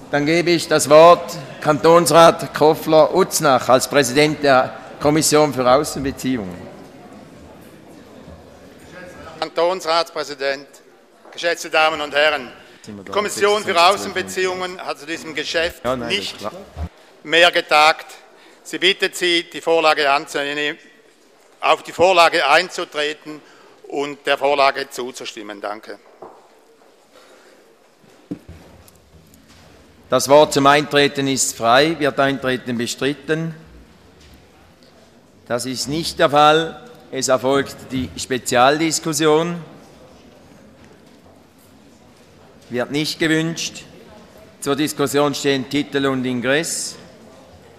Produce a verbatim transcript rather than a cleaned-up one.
Dann gebe ich das Wort Kantonsrat Koffler-Uznach als Präsident der Kommission für Außenbeziehungen. Kantonsratspräsident, geschätzte Damen und Herren! Die Kommission für Außenbeziehungen hat zu diesem Geschäft Ja, nein, nicht mehr getagt. Sie bittet Sie, die Vorlage anzunehmen, auf die Vorlage einzutreten und der Vorlage zuzustimmen. Danke. Das Wort zum Eintreten ist frei. Wird Eintreten bestritten? Das ist nicht der Fall. Es erfolgt die Spezialdiskussion. Wird nicht gewünscht. Zur Diskussion stehen Titel und Ingress.